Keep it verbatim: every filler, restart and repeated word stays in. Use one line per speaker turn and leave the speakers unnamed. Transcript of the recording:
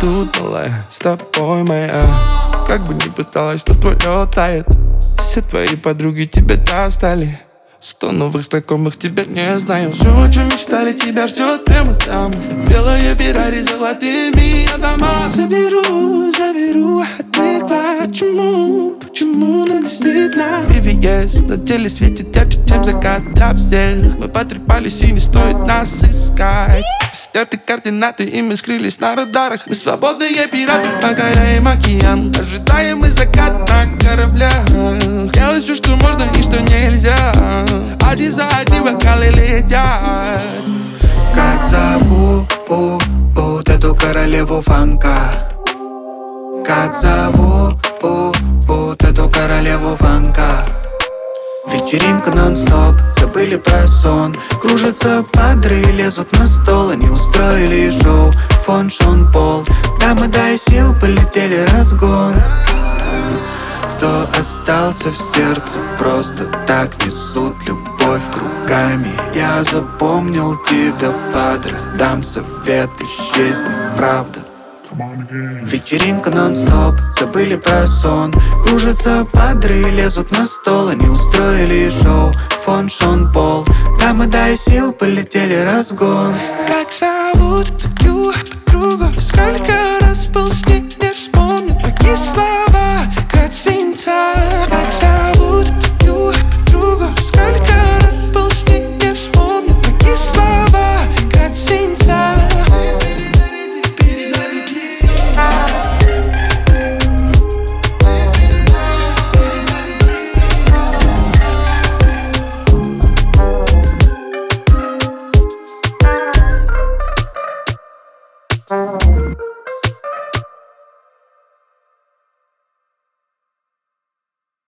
тут, малая, с тобой моя. Как бы ни пыталась, но твое тает. Все твои подруги тебя достали. Сто новых знакомых тебя не знаю. Все, о чем мечтали, тебя ждет прямо там. Белая Феррари с золотыми домами. Заберу, заберу, а ты почему, почему нам не стыдно? би ви эс на теле светит ярче, чем закат для всех. Мы потрепались и не стоит нас искать. Стерты координаты, и мы скрылись на радарах. Мы свободные пираты, покоряем океан. Ожидаем мы закат на кораблях. Делай все, что можно и что нельзя. Один за одним бокалы летят.
Как зовут эту королеву фанка? Как зовут эту королеву фанка? Вечеринка нон-стоп, забыли про сон. Кружатся падры, лезут на стол. Они устроили шоу, фон Шон Пол. Дамы, дай сил, полетели разгон. Кто остался в сердце, просто так несут любовь кругами. Я запомнил тебя, падре, дам совет, исчезни, правда. Вечеринка нон-стоп, забыли про сон. Кружатся падры, лезут на стол. Они устроили шоу, фон Шон Пол. Дамы, дай сил, полетели разгон.
Как зовут эту